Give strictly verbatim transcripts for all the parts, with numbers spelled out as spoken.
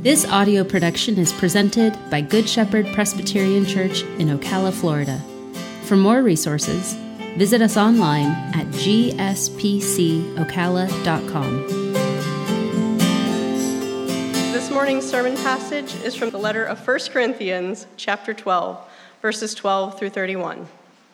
This audio production is presented by Good Shepherd Presbyterian Church in Ocala, Florida. For more resources, visit us online at g s p c ocala dot com. This morning's sermon passage is from the letter of First Corinthians, chapter twelve, verses twelve through thirty-one.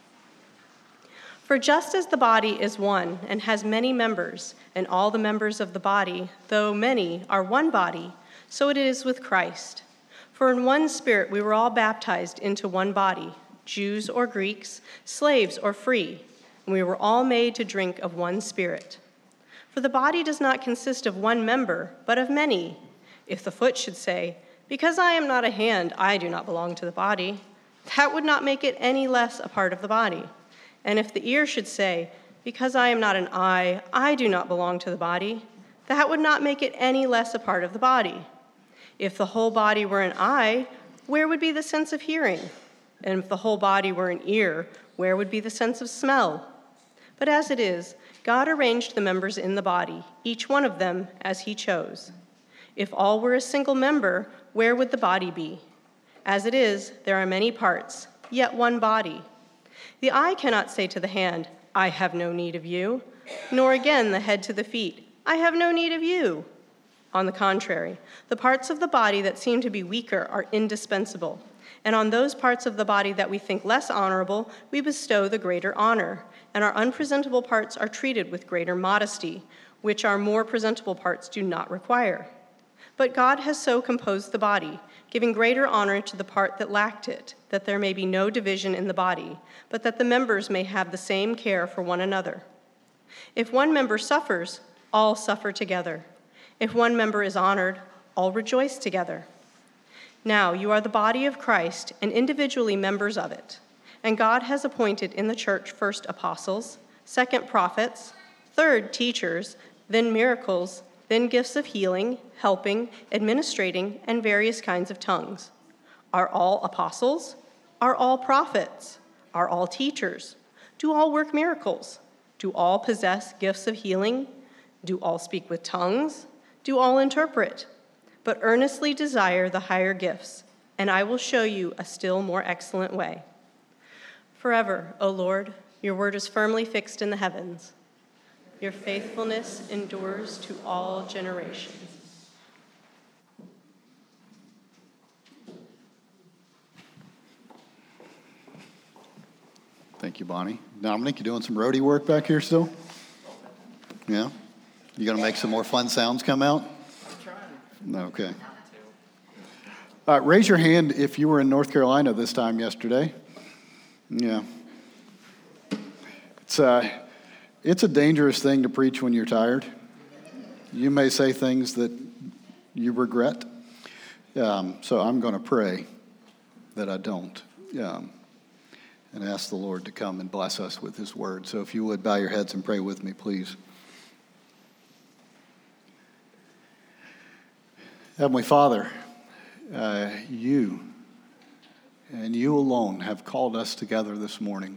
For just as the body is one and has many members, and all the members of the body, though many, are one body, so it is with Christ. For in one Spirit we were all baptized into one body, Jews or Greeks, slaves or free, and we were all made to drink of one Spirit. For the body does not consist of one member, but of many. If the foot should say, "Because I am not a hand, I do not belong to the body," that would not make it any less a part of the body. And if the ear should say, "Because I am not an eye, I do not belong to the body," that would not make it any less a part of the body. If the whole body were an eye, where would be the sense of hearing? And if the whole body were an ear, where would be the sense of smell? But as it is, God arranged the members in the body, each one of them as he chose. If all were a single member, where would the body be? As it is, there are many parts, yet one body. The eye cannot say to the hand, "I have no need of you," nor again the head to the feet, "I have no need of you." On the contrary, the parts of the body that seem to be weaker are indispensable, and on those parts of the body that we think less honorable, we bestow the greater honor, and our unpresentable parts are treated with greater modesty, which our more presentable parts do not require. But God has so composed the body, giving greater honor to the part that lacked it, that there may be no division in the body, but that the members may have the same care for one another. If one member suffers, all suffer together. If one member is honored, all rejoice together. Now you are the body of Christ and individually members of it. And God has appointed in the church first apostles, second prophets, third teachers, then miracles, then gifts of healing, helping, administrating, and various kinds of tongues. Are all apostles? Are all prophets? Are all teachers? Do all work miracles? Do all possess gifts of healing? Do all speak with tongues? Do all interpret? But earnestly desire the higher gifts, and I will show you a still more excellent way. Forever, O Lord, your word is firmly fixed in the heavens. Your faithfulness endures to all generations. Thank you, Bonnie. Dominic, you doing some roadie work back here still? Yeah? You gonna make some more fun sounds come out? No, okay. Uh, raise your hand if you were in North Carolina this time yesterday. Yeah. It's uh, it's a dangerous thing to preach when you're tired. You may say things that you regret. Um, so I'm going to pray that I don't. Um, and ask the Lord to come and bless us with his word. So if you would bow your heads and pray with me, please. Heavenly Father, uh, you and you alone have called us together this morning.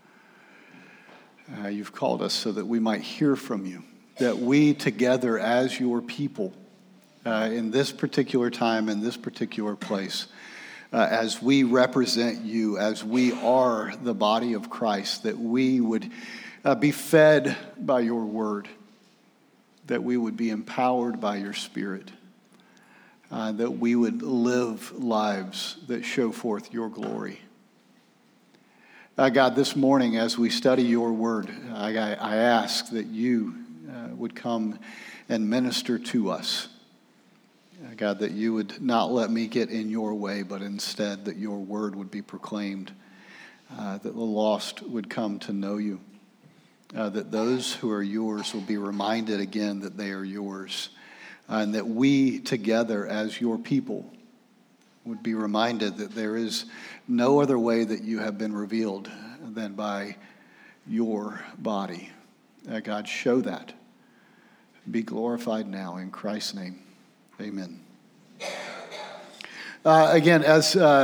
Uh, you've called us so that we might hear from you, that we together as your people uh, in this particular time, in this particular place, uh, as we represent you, as we are the body of Christ, that we would uh, be fed by your word, that we would be empowered by your Spirit. Uh, that we would live lives that show forth your glory. Uh, God, this morning as we study your word, I, I ask that you uh, would come and minister to us. Uh, God, that you would not let me get in your way, but instead that your word would be proclaimed, uh, that the lost would come to know you, uh, that those who are yours will be reminded again that they are yours. And that we together as your people would be reminded that there is no other way that you have been revealed than by your body. Uh, God, show that. Be glorified now in Christ's name. Amen. Uh, again, as uh,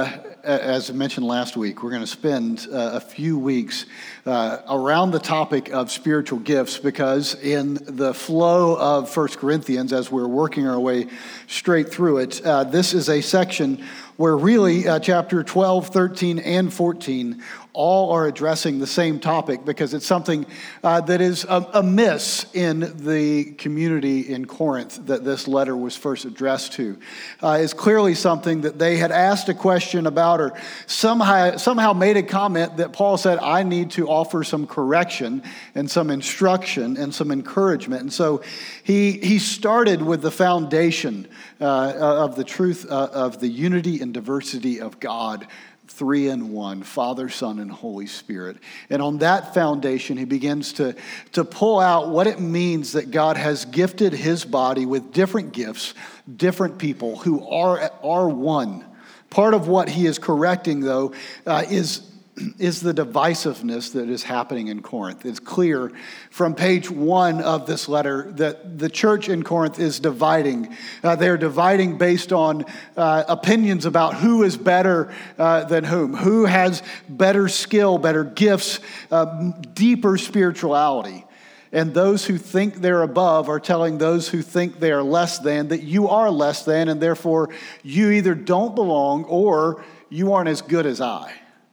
as I mentioned last week, we're going to spend uh, a few weeks uh, around the topic of spiritual gifts, because in the flow of First Corinthians, as we're working our way straight through it, uh, this is a section where really uh, chapter twelve, thirteen, and fourteen all are addressing the same topic, because it's something uh, that is amiss in the community in Corinth that this letter was first addressed to. Uh, it's clearly something that they had asked a question about, or somehow, somehow made a comment that Paul said, I need to offer some correction and some instruction and some encouragement. And so he, he started with the foundation uh, of the truth uh, of the unity and diversity of God, three in one, Father, Son, and Holy Spirit. And on that foundation, he begins to, to pull out what it means that God has gifted his body with different gifts, different people who are, are one. Part of what he is correcting, though, uh, is is the divisiveness that is happening in Corinth. It's clear from page one of this letter that the church in Corinth is dividing. Uh, they're dividing based on uh, opinions about who is better uh, than whom, who has better skill, better gifts, uh, deeper spirituality. And those who think they're above are telling those who think they are less than that you are less than, and therefore you either don't belong or you aren't as good as I.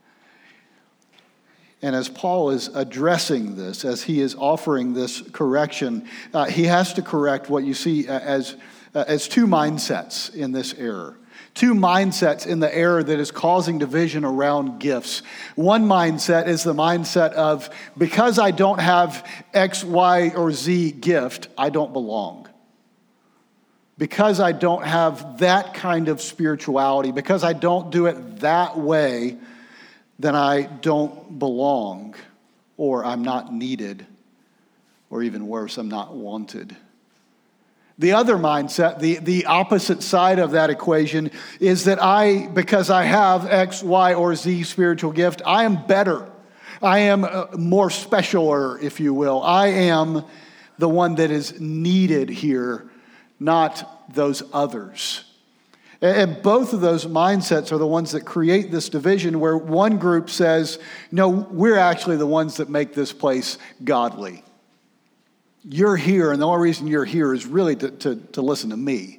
And as Paul is addressing this, as he is offering this correction, uh, he has to correct what you see as, uh, as two mindsets in this error. Two mindsets in the error that is causing division around gifts. One mindset is the mindset of, because I don't have X, Y, or Z gift, I don't belong. Because I don't have that kind of spirituality, because I don't do it that way, then I don't belong, or I'm not needed, or even worse, I'm not wanted. The other mindset, the, the opposite side of that equation, is that I, because I have X, Y, or Z spiritual gift, I am better. I am more specialer, if you will. I am the one that is needed here, not those others. And both of those mindsets are the ones that create this division, where one group says, no, we're actually the ones that make this place godly. You're here, and the only reason you're here is really to, to, to listen to me.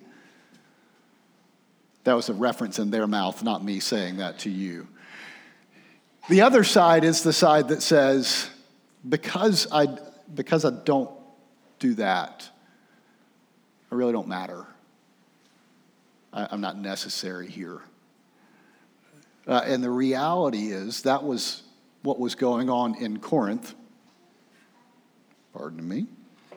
That was a reference in their mouth, not me saying that to you. The other side is the side that says, because I, because I don't do that, I really don't matter. I'm not necessary here. Uh, and the reality is that was what was going on in Corinth. Pardon me.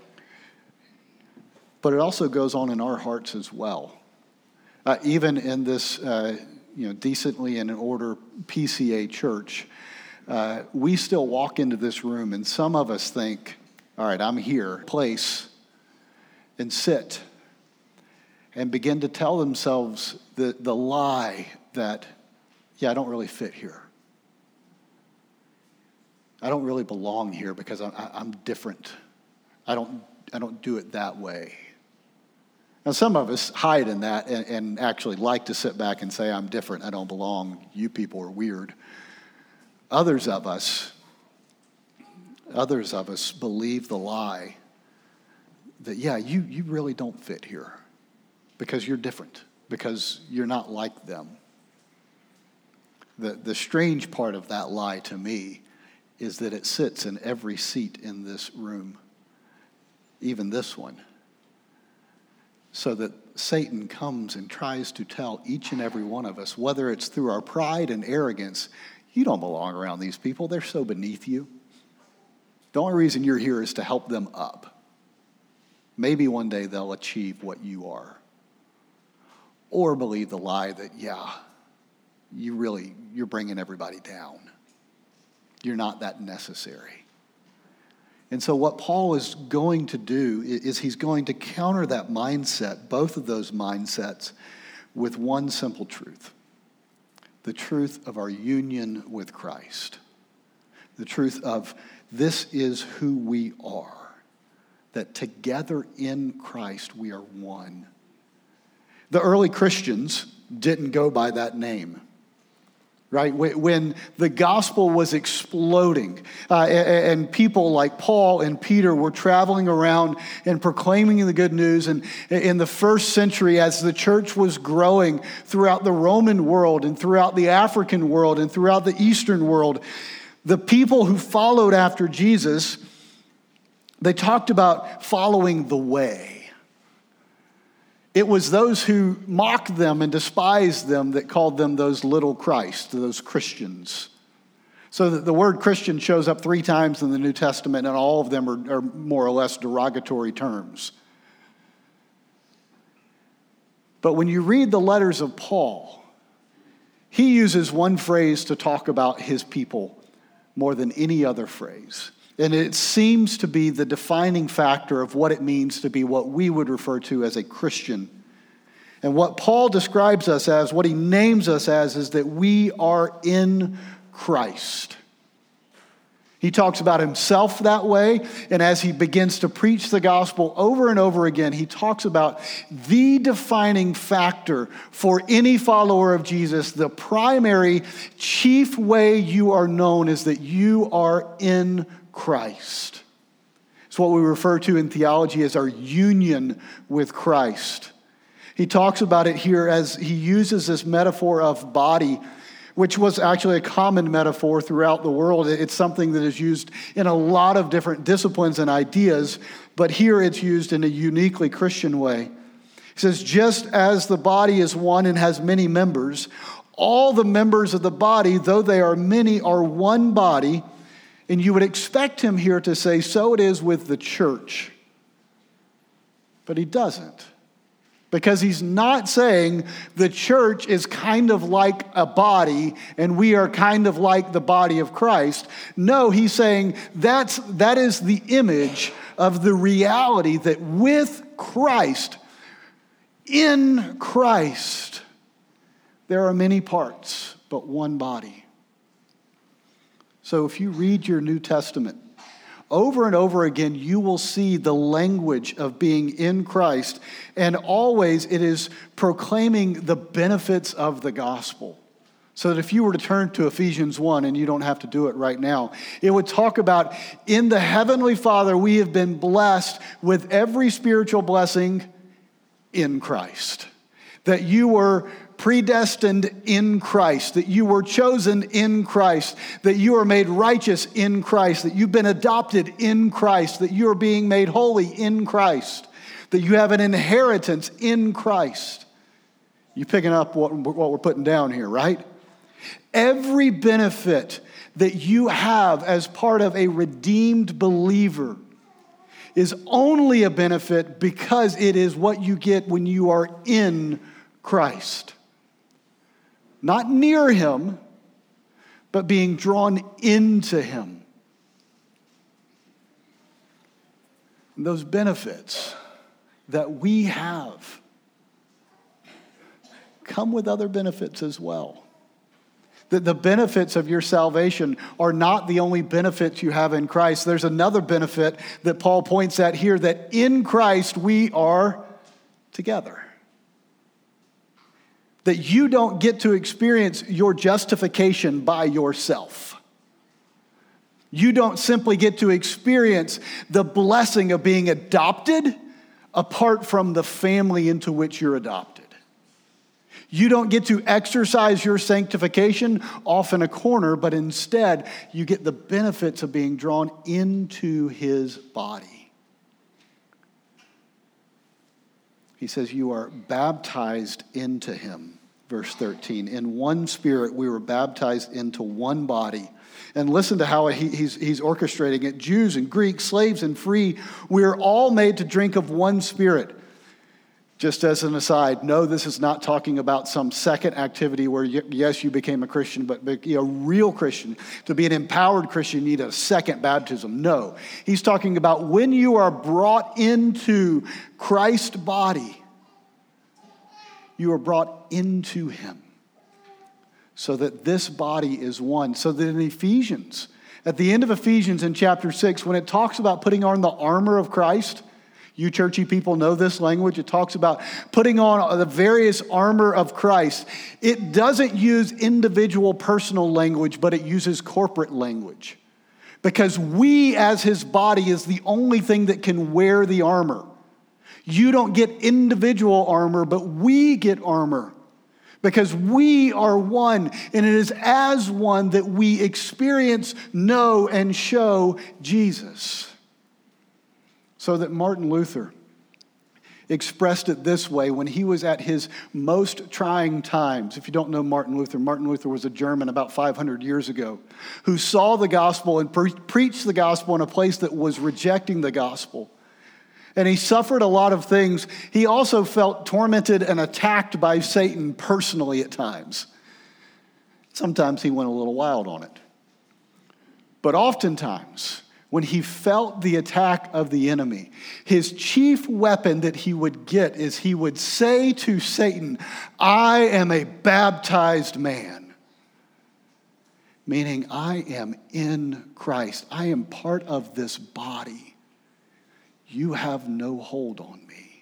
But it also goes on in our hearts as well. Uh, even in this uh, you know, decently and in order P C A church, uh, we still walk into this room and some of us think, all right, I'm here, place, and sit. And begin to tell themselves the, the lie that, yeah, I don't really fit here. I don't really belong here because I'm, I'm different. I don't, I don't do it that way. Now, some of us hide in that and, and actually like to sit back and say, I'm different, I don't belong, you people are weird. Others of us, others of us believe the lie that, yeah, you, you really don't fit here. Because you're different, because you're not like them. The, the strange part of that lie to me is that it sits in every seat in this room, even this one, so that Satan comes and tries to tell each and every one of us, whether it's through our pride and arrogance, you don't belong around these people, they're so beneath you. The only reason you're here is to help them up. Maybe one day they'll achieve what you are. Or believe the lie that, yeah, you really, you're bringing everybody down. You're not that necessary. And so what Paul is going to do is he's going to counter that mindset, both of those mindsets, with one simple truth. The truth of our union with Christ. The truth of this is who we are. That together in Christ we are one. The early Christians didn't go by that name. right? When the gospel was exploding uh, and people like Paul and Peter were traveling around and proclaiming the good news. And in the first century, as the church was growing throughout the Roman world and throughout the African world and throughout the Eastern world, the people who followed after Jesus, they talked about following the way. It was those who mocked them and despised them that called them those little Christ, those Christians. So that the word Christian shows up three times in the New Testament, and all of them are, are more or less derogatory terms. But when you read the letters of Paul, he uses one phrase to talk about his people more than any other phrase. And it seems to be the defining factor of what it means to be what we would refer to as a Christian. And what Paul describes us as, what he names us as, is that we are in Christ. He talks about himself that way, and as he begins to preach the gospel over and over again, he talks about the defining factor for any follower of Jesus. The primary, chief way you are known is that you are in Christ. It's what we refer to in theology as our union with Christ. He talks about it here as he uses this metaphor of body, which was actually a common metaphor throughout the world. It's something that is used in a lot of different disciplines and ideas, but here it's used in a uniquely Christian way. He says, just as the body is one and has many members, all the members of the body, though they are many, are one body. And you would expect him here to say, so it is with the church. But he doesn't. Because he's not saying the church is kind of like a body and we are kind of like the body of Christ. No, he's saying that's, that is the image of the reality that with Christ, in Christ, there are many parts, but one body. So if you read your New Testament, over and over again, you will see the language of being in Christ, and always it is proclaiming the benefits of the gospel. So that if you were to turn to Ephesians one, and you don't have to do it right now, it would talk about, in the Heavenly Father, we have been blessed with every spiritual blessing in Christ. That you were predestined in Christ, that you were chosen in Christ, that you are made righteous in Christ, that you've been adopted in Christ, that you are being made holy in Christ, that you have an inheritance in Christ. You picking up what, what we're putting down here, right? Every benefit that you have as part of a redeemed believer is only a benefit because it is what you get when you are in Christ. Not near him, but being drawn into him. And those benefits that we have come with other benefits as well. That the benefits of your salvation are not the only benefits you have in Christ. There's another benefit that Paul points at here, that in Christ we are together. That you don't get to experience your justification by yourself. You don't simply get to experience the blessing of being adopted apart from the family into which you're adopted. You don't get to exercise your sanctification off in a corner, but instead you get the benefits of being drawn into his body. He says you are baptized into him. Verse thirteen, in one spirit we were baptized into one body. And listen to how he, he's, he's orchestrating it. Jews and Greeks, slaves and free, we are all made to drink of one spirit. Just as an aside, no, this is not talking about some second activity where, yes, you became a Christian, but be a real Christian. To be an empowered Christian, you need a second baptism. No, he's talking about when you are brought into Christ's body, you are brought into him so that this body is one. So that in Ephesians, at the end of Ephesians in chapter six, when it talks about putting on the armor of Christ, You churchy people know this language. It talks about putting on the various armor of Christ. It doesn't use individual personal language, but it uses corporate language. Because we as his body is the only thing that can wear the armor. You don't get individual armor, but we get armor. Because we are one, and it is as one that we experience, know, and show Jesus. So that Martin Luther expressed it this way when he was at his most trying times. If you don't know Martin Luther, Martin Luther was a German about five hundred years ago who saw the gospel and pre- preached the gospel in a place that was rejecting the gospel. And he suffered a lot of things. He also felt tormented and attacked by Satan personally at times. Sometimes he went a little wild on it. But oftentimes, when he felt the attack of the enemy, his chief weapon that he would get is he would say to Satan, I am a baptized man. Meaning, I am in Christ. I am part of this body. You have no hold on me.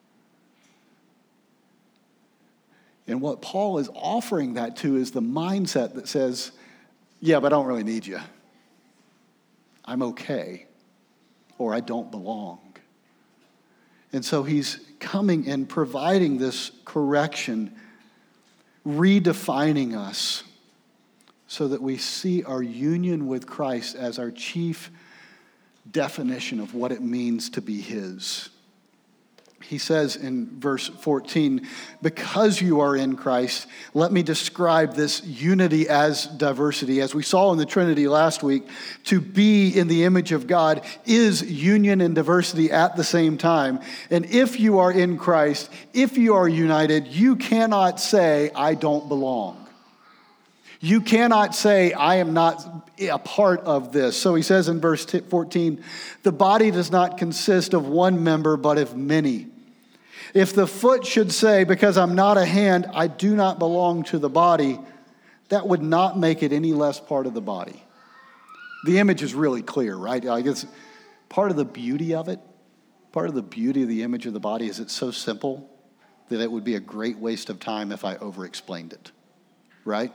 And what Paul is offering that to is the mindset that says, yeah, but I don't really need you. I'm okay, or I don't belong. And so he's coming and providing this correction, redefining us so that we see our union with Christ as our chief definition of what it means to be his. He says in verse fourteen, because you are in Christ, let me describe this unity as diversity. As we saw in the Trinity last week, to be in the image of God is union and diversity at the same time. And if you are in Christ, if you are united, you cannot say, I don't belong. You cannot say, I am not a part of this. So he says in verse fourteen, the body does not consist of one member, but of many. If the foot should say, because I'm not a hand, I do not belong to the body, that would not make it any less part of the body. The image is really clear, right? I guess part of the beauty of it, part of the beauty of the image of the body is it's so simple that it would be a great waste of time if I over-explained it, right?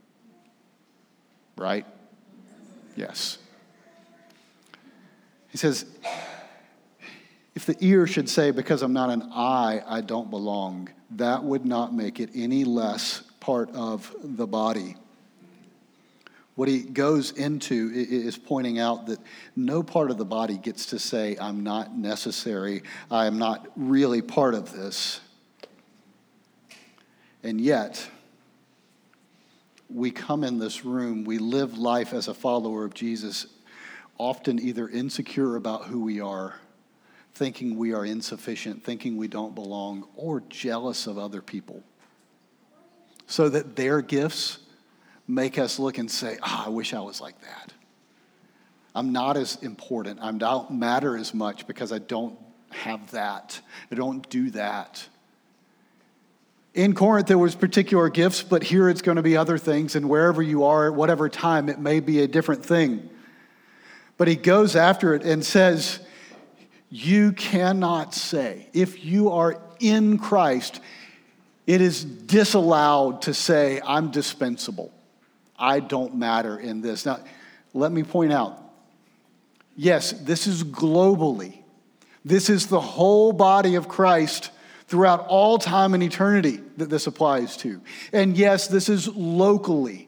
Right? Yes. He says, if the ear should say, because I'm not an eye, I don't belong, that would not make it any less part of the body. What he goes into is pointing out that no part of the body gets to say, I'm not necessary, I am not really part of this. And yet, we come in this room, we live life as a follower of Jesus, often either insecure about who we are, thinking we are insufficient, thinking we don't belong, or jealous of other people. So that their gifts make us look and say, ah, oh, I wish I was like that. I'm not as important. I don't matter as much because I don't have that. I don't do that. In Corinth, there was particular gifts, but here it's going to be other things, and wherever you are at whatever time, it may be a different thing. But he goes after it and says, you cannot say, if you are in Christ, it is disallowed to say, I'm dispensable. I don't matter in this. Now, let me point out, yes, this is globally. This is the whole body of Christ throughout all time and eternity that this applies to. And yes, this is locally.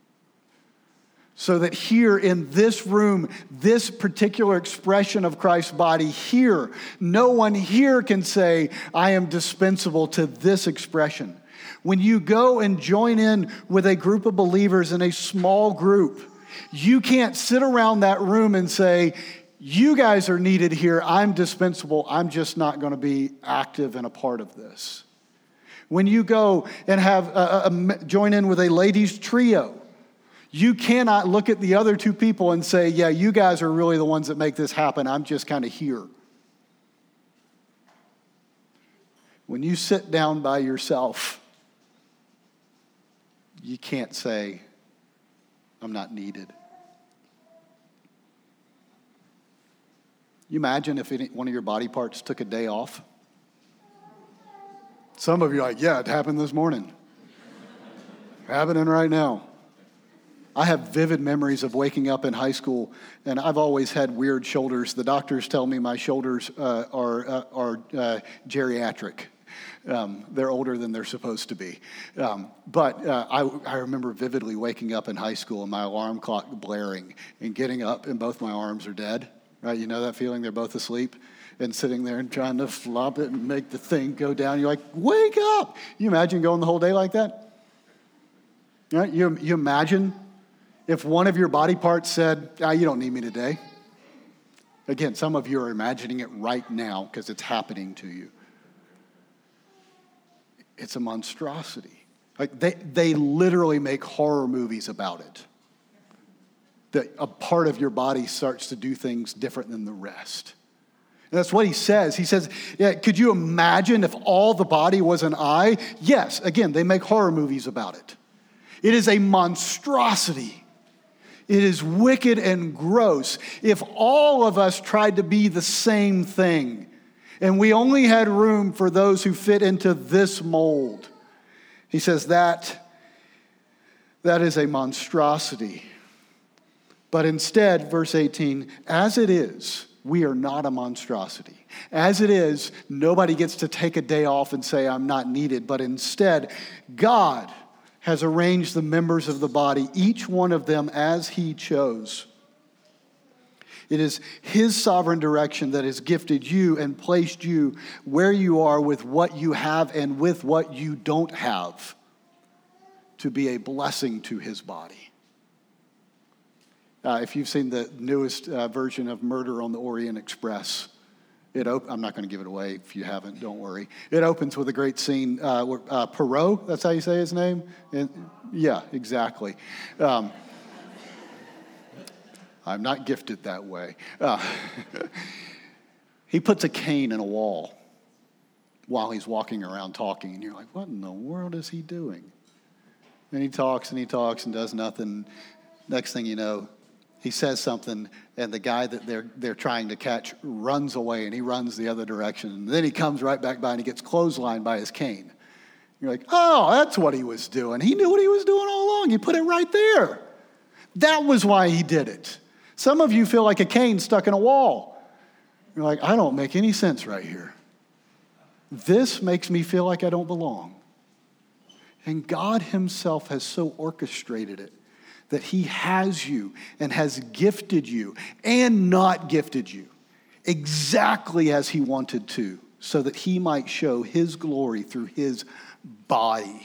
So that here in this room, this particular expression of Christ's body here, no one here can say, I am dispensable to this expression. When you go and join in with a group of believers in a small group, you can't sit around that room and say, you guys are needed here, I'm dispensable, I'm just not going to be active and a part of this. When you go and have a, a, join in with a ladies' trio, you cannot look at the other two people and say, yeah, you guys are really the ones that make this happen. I'm just kind of here. When you sit down by yourself, you can't say, I'm not needed. You imagine if any, one of your body parts took a day off? Some of you are like, yeah, it happened this morning. Happening right now. I have vivid memories of waking up in high school, and I've always had weird shoulders. The doctors tell me my shoulders uh, are uh, are uh, geriatric. Um, they're older than they're supposed to be. Um, but uh, I, I remember vividly waking up in high school and my alarm clock blaring and getting up and both my arms are dead. Right? You know that feeling? They're both asleep and sitting there and trying to flop it and make the thing go down. You're like, wake up! You imagine going the whole day like that? Right? You, you imagine if one of your body parts said, ah, you don't need me today. Again, some of you are imagining it right now because it's happening to you. It's a monstrosity. Like they, they literally make horror movies about it. That a part of your body starts to do things different than the rest. And that's what he says. He says, yeah, could you imagine if all the body was an eye? Yes, again, they make horror movies about it. It is a monstrosity. It is wicked and gross. If all of us tried to be the same thing, and we only had room for those who fit into this mold, he says that, that is a monstrosity. But instead, verse eighteen, as it is, we are not a monstrosity. As it is, nobody gets to take a day off and say, I'm not needed. But instead, God has arranged the members of the body, each one of them as he chose. It is his sovereign direction that has gifted you and placed you where you are with what you have and with what you don't have to be a blessing to his body. Uh, if you've seen the newest uh, version of Murder on the Orient Express, it op- I'm not going to give it away if you haven't, don't worry. It opens with a great scene. Uh, where, uh, Poirot, that's how you say his name? And, yeah, exactly. Um, I'm not gifted that way. Uh, he puts a cane in a wall while he's walking around talking, and you're like, what in the world is he doing? And he talks and he talks and does nothing. Next thing you know, he says something, and the guy that they're they're trying to catch runs away, and he runs the other direction. And then he comes right back by, and he gets clotheslined by his cane. You're like, oh, that's what he was doing. He knew what he was doing all along. He put it right there. That was why he did it. Some of you feel like a cane stuck in a wall. You're like, I don't make any sense right here. This makes me feel like I don't belong. And God himself has so orchestrated it that he has you and has gifted you and not gifted you exactly as he wanted to, so that he might show his glory through his body.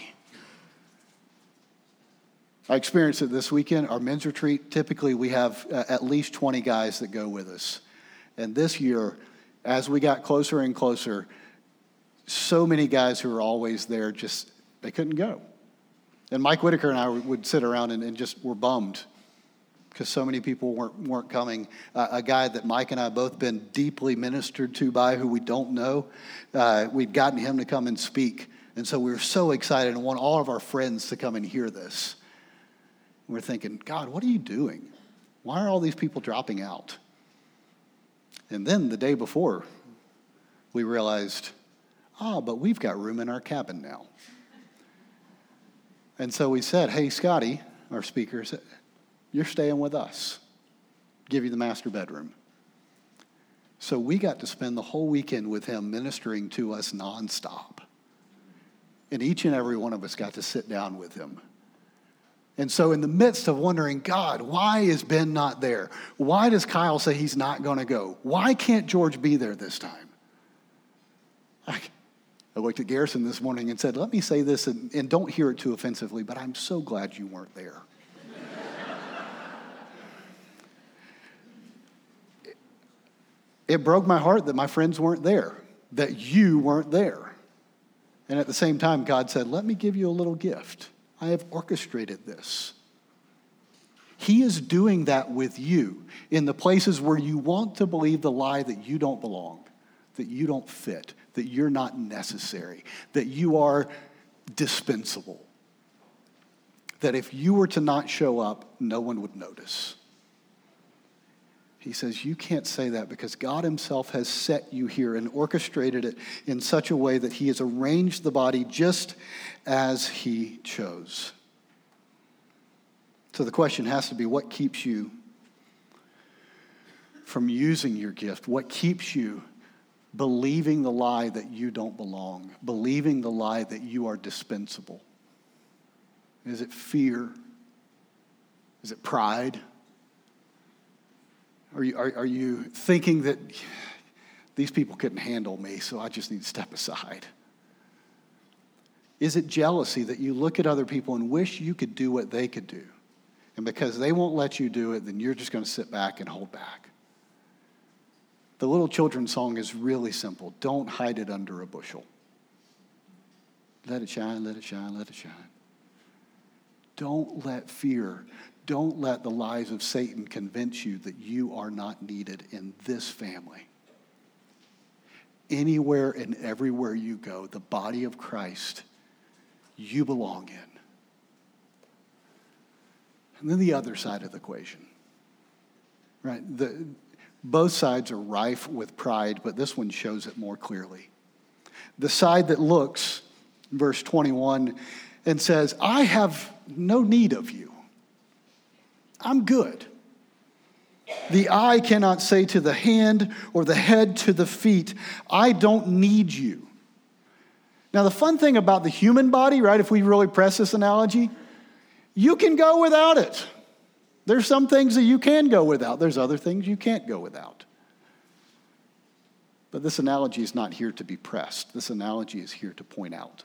I experienced it this weekend. Our men's retreat, typically we have uh, at least twenty guys that go with us. And this year, as we got closer and closer, so many guys who were always there, just, they couldn't go. And Mike Whitaker and I would sit around and, and just were bummed because so many people weren't weren't coming. Uh, a guy that Mike and I both been deeply ministered to by, who we don't know, uh, we'd gotten him to come and speak. And so we were so excited and want all of our friends to come and hear this. And we're thinking, God, what are you doing? Why are all these people dropping out? And then the day before, we realized, oh, but we've got room in our cabin now. And so we said, hey, Scotty, our speaker, said, you're staying with us. Give you the master bedroom. So we got to spend the whole weekend with him ministering to us nonstop. And each and every one of us got to sit down with him. And so in the midst of wondering, God, why is Ben not there? Why does Kyle say he's not going to go? Why can't George be there this time? I, I looked at Garrison this morning and said, let me say this, and, and don't hear it too offensively, but I'm so glad you weren't there. it, it broke my heart that my friends weren't there, that you weren't there. And at the same time, God said, let me give you a little gift. I have orchestrated this. He is doing that with you in the places where you want to believe the lie that you don't belong, that you don't fit, that you're not necessary, that you are dispensable, that if you were to not show up, no one would notice. He says, you can't say that because God himself has set you here and orchestrated it in such a way that he has arranged the body just as he chose. So the question has to be, what keeps you from using your gift? What keeps you believing the lie that you don't belong, believing the lie that you are dispensable? Is it fear? Is it pride? Are you, are, are you thinking that these people couldn't handle me, so I just need to step aside? Is it jealousy that you look at other people and wish you could do what they could do? And because they won't let you do it, then you're just going to sit back and hold back. The little children's song is really simple. Don't hide it under a bushel. Let it shine, let it shine, let it shine. Don't let fear, don't let the lies of Satan convince you that you are not needed in this family. Anywhere and everywhere you go, the body of Christ, you belong in. And then the other side of the equation, right? The, both sides are rife with pride, but this one shows it more clearly. The side that looks, verse twenty-one, and says, I have no need of you. I'm good. The eye cannot say to the hand or the head to the feet, I don't need you. Now, the fun thing about the human body, right, if we really press this analogy, you can go without it. There's some things that you can go without. There's other things you can't go without. But this analogy is not here to be pressed. This analogy is here to point out.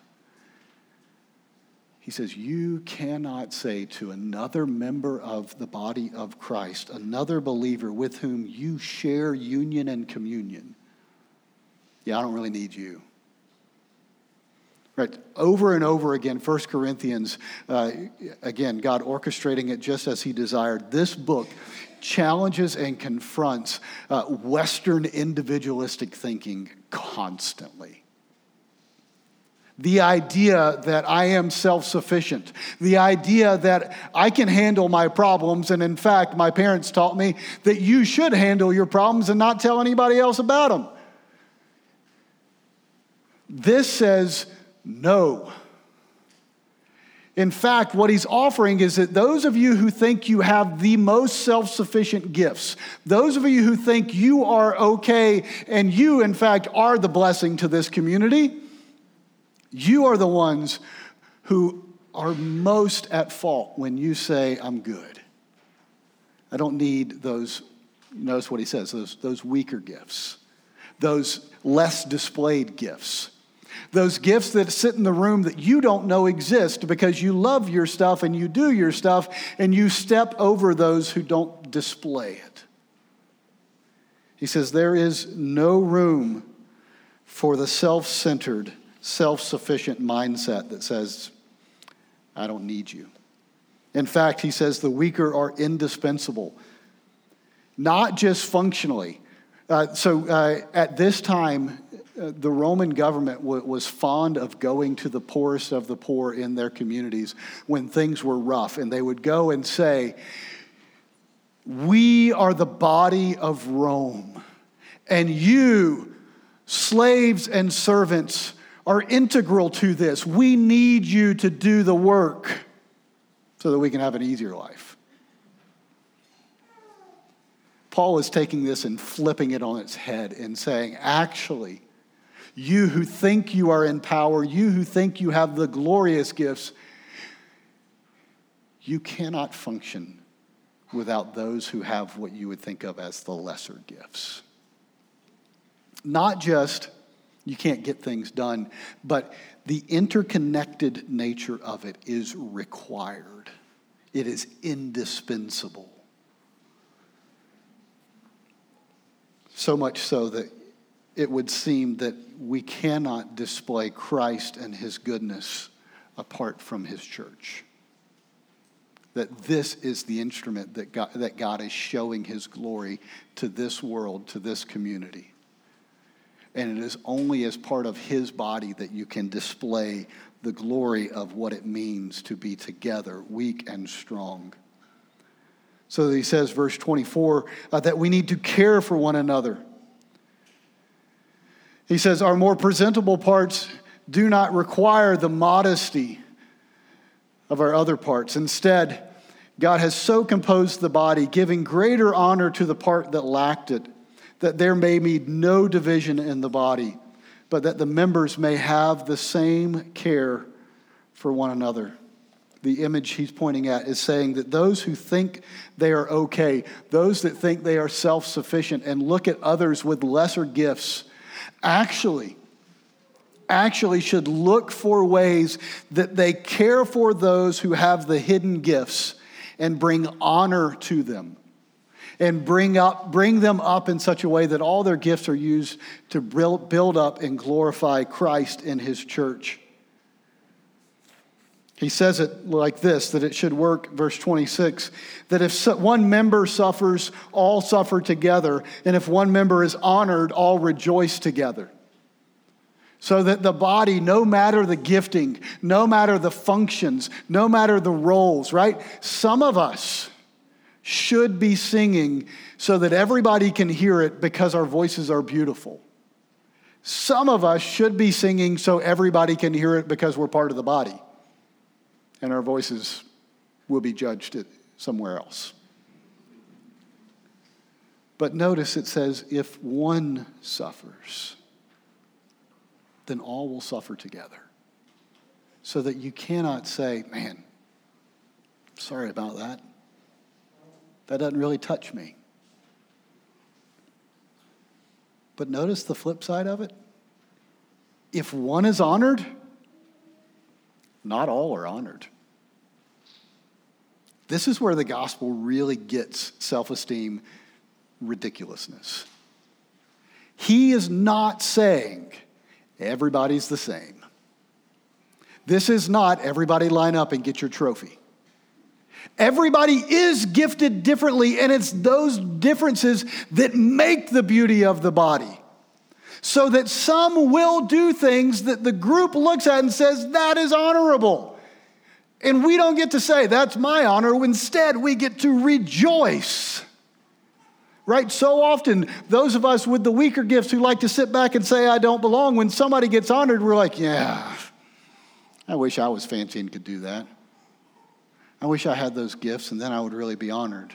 He says, you cannot say to another member of the body of Christ, another believer with whom you share union and communion, yeah, I don't really need you. Right, over and over again, First Corinthians, uh, again, God orchestrating it just as he desired. This book challenges and confronts uh, Western individualistic thinking constantly. The idea that I am self-sufficient, the idea that I can handle my problems, and in fact, my parents taught me that you should handle your problems and not tell anybody else about them. This says, no. In fact, what he's offering is that those of you who think you have the most self-sufficient gifts, those of you who think you are okay and you, in fact, are the blessing to this community, you are the ones who are most at fault when you say, I'm good. I don't need those, notice what he says, those, those weaker gifts, those less displayed gifts. Those gifts that sit in the room that you don't know exist because you love your stuff and you do your stuff and you step over those who don't display it. He says there is no room for the self-centered, self-sufficient mindset that says, I don't need you. In fact, he says the weaker are indispensable, not just functionally. Uh, so uh, at this time, Uh, the Roman government w- was fond of going to the poorest of the poor in their communities when things were rough. And they would go and say, we are the body of Rome. And you, slaves and servants, are integral to this. We need you to do the work so that we can have an easier life. Paul is taking this and flipping it on its head and saying, actually, you who think you are in power, you who think you have the glorious gifts, you cannot function without those who have what you would think of as the lesser gifts. Not just you can't get things done, but the interconnected nature of it is required. It is indispensable. So much so that it would seem that we cannot display Christ and his goodness apart from his church. That this is the instrument that God, that God is showing his glory to this world, to this community. And it is only as part of his body that you can display the glory of what it means to be together, weak and strong. So that he says, verse twenty-four, uh, that we need to care for one another. He says, our more presentable parts do not require the modesty of our other parts. Instead, God has so composed the body, giving greater honor to the part that lacked it, that there may be no division in the body, but that the members may have the same care for one another. The image he's pointing at is saying that those who think they are okay, those that think they are self-sufficient and look at others with lesser gifts, actually, actually should look for ways that they care for those who have the hidden gifts and bring honor to them. And bring up, bring them up in such a way that all their gifts are used to build up and glorify Christ in his church. He says it like this, that it should work, verse twenty-six, that if one member suffers, all suffer together, and if one member is honored, all rejoice together. So that the body, no matter the gifting, no matter the functions, no matter the roles, right? Some of us should be singing so that everybody can hear it because our voices are beautiful. Some of us should be singing so everybody can hear it because we're part of the body. And our voices will be judged somewhere else. But notice it says, if one suffers, then all will suffer together. So that you cannot say, man, sorry about that. That doesn't really touch me. But notice the flip side of it. If one is honored, not all are honored. This is where the gospel really gets self-esteem ridiculousness. He is not saying everybody's the same. This is not everybody line up and get your trophy. Everybody is gifted differently, and it's those differences that make the beauty of the body. So that some will do things that the group looks at and says, that is honorable. And we don't get to say, that's my honor. Instead, we get to rejoice. Right? So often, those of us with the weaker gifts who like to sit back and say, I don't belong, when somebody gets honored, we're like, yeah, I wish I was fancy and could do that. I wish I had those gifts, and then I would really be honored.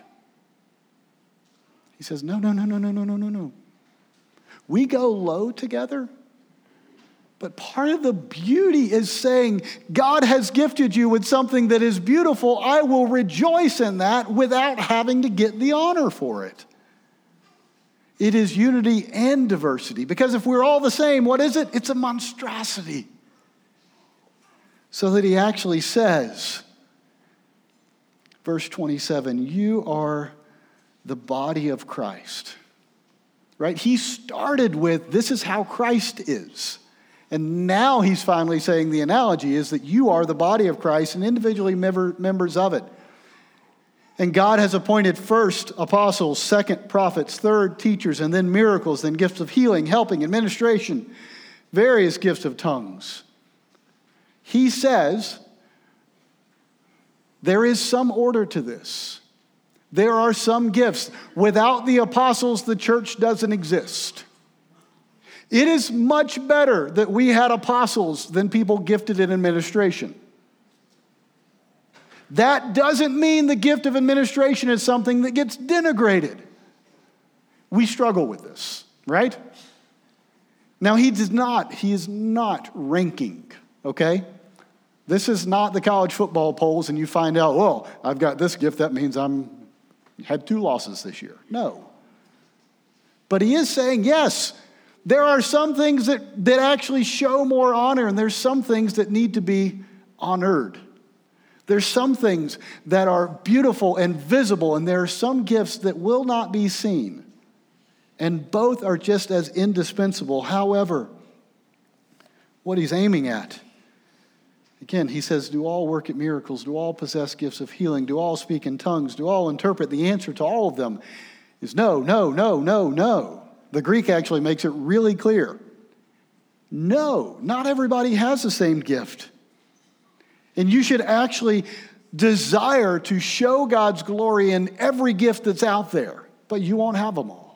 He says, no, no, no, no, no, no, no, no, no. We go low together, but part of the beauty is saying, God has gifted you with something that is beautiful. I will rejoice in that without having to get the honor for it. It is unity and diversity, because if we're all the same, what is it? It's a monstrosity. So that he actually says, verse twenty-seven, you are the body of Christ. Right? He started with, this is how Christ is. And now he's finally saying the analogy is that you are the body of Christ and individually member, members of it. And God has appointed first apostles, second prophets, third teachers, and then miracles, then gifts of healing, helping, administration, various gifts of tongues. He says, there is some order to this. There are some gifts. Without the apostles, the church doesn't exist. It is much better that we had apostles than people gifted in administration. That doesn't mean the gift of administration is something that gets denigrated. We struggle with this, right? Now, he does not, he is not ranking, okay? This is not the college football polls and you find out, well, I've got this gift, that means I'm had two losses this year. No. But he is saying, yes, there are some things that, that actually show more honor, and there's some things that need to be honored. There's some things that are beautiful and visible, and there are some gifts that will not be seen. And both are just as indispensable. However, what he's aiming at, again, he says, do all work at miracles? Do all possess gifts of healing? Do all speak in tongues? Do all interpret? The answer to all of them is no, no, no, no, no. The Greek actually makes it really clear. No, not everybody has the same gift. And you should actually desire to show God's glory in every gift that's out there, but you won't have them all.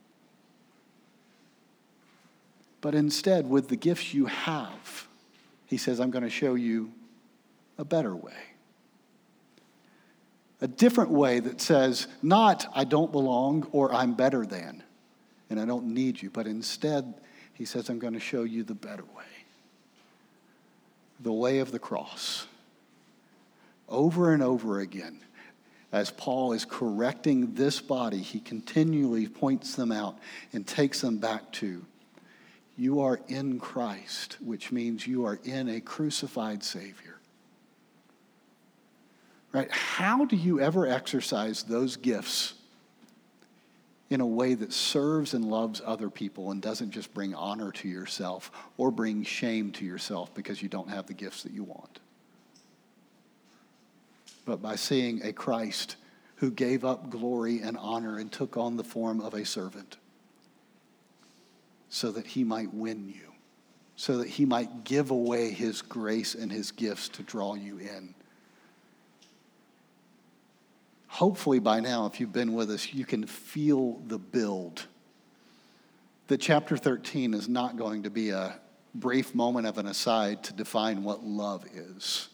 But instead, with the gifts you have, he says, I'm going to show you a better way. A different way that says, not I don't belong or I'm better than, and I don't need you, but instead, he says, I'm going to show you the better way. The way of the cross. Over and over again, as Paul is correcting this body, he continually points them out and takes them back to, you are in Christ, which means you are in a crucified Savior. Right? How do you ever exercise those gifts in a way that serves and loves other people and doesn't just bring honor to yourself or bring shame to yourself because you don't have the gifts that you want? But by seeing a Christ who gave up glory and honor and took on the form of a servant so that he might win you, so that he might give away his grace and his gifts to draw you in. Hopefully by now, if you've been with us, you can feel the build. That chapter thirteen is not going to be a brief moment of an aside to define what love is.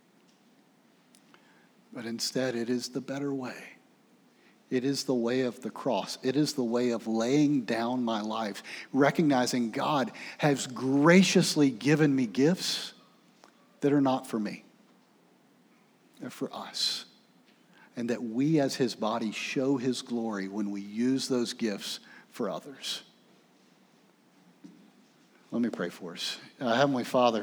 But instead, it is the better way. It is the way of the cross. It is the way of laying down my life, recognizing God has graciously given me gifts that are not for me. They're for us. And that we as his body show his glory when we use those gifts for others. Let me pray for us. Uh, Heavenly Father,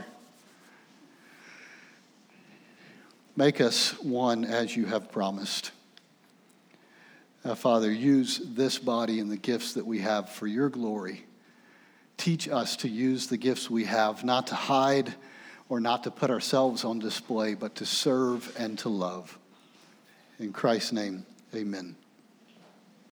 make us one as you have promised. Uh, Father, use this body and the gifts that we have for your glory. Teach us to use the gifts we have, not to hide or not to put ourselves on display, but to serve and to love. In Christ's name, amen.